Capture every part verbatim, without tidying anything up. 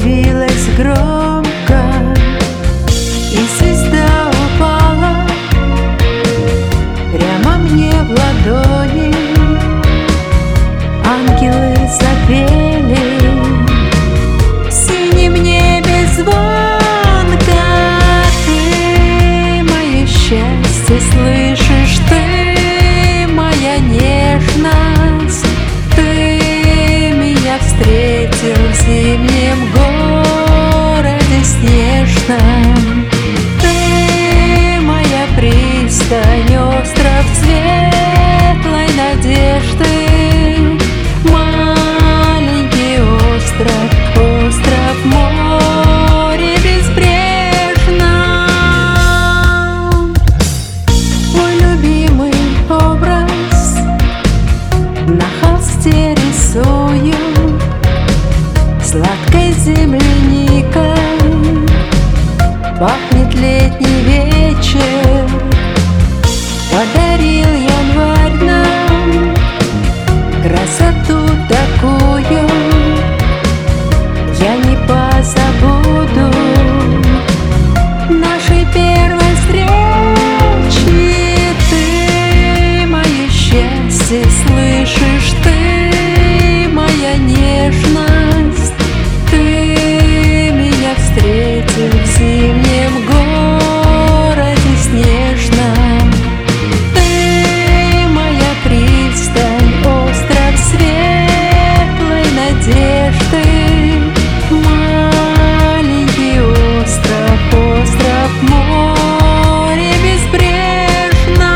разбилась громко, и звезда упала прямо мне в ладони. Ангелы запели в синем небе звонко. Ты мое счастье, слышишь, ты моя нежность. Ты меня встретил в зимнем городе снежном. Ты моя пристань, остров светлой надежды. Маленький остров, остров море безбрежно. Мой любимый образ на холсте рисую сладкой земляникой. Пахнет летний вечер, подарил январь нам красоту такую. Я не позабуду нашей первой встречи. Ты мое счастье, слышишь, ты моя нежность. Ты меня встретил в зимнем городе снежном. Ты моя пристань, остров светлой надежды. Маленький остров, остров море безбрежно.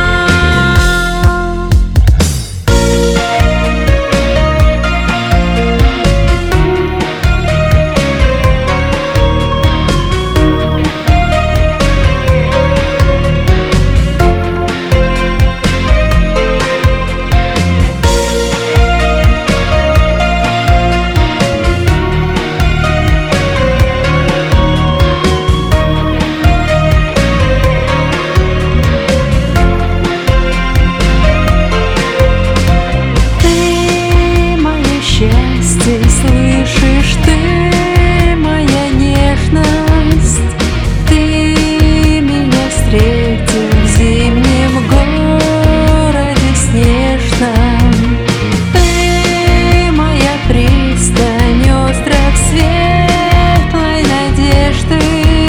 Слышишь, ты моя нежность. Ты меня встретил в зимнем городе снежном. Ты моя пристань, остров светлой надежды.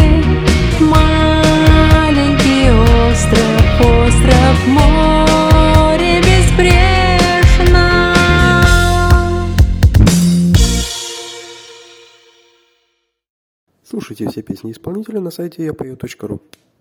Маленький остров, остров море безбрежно. Слушайте все песни исполнителя на сайте я пою точка ру.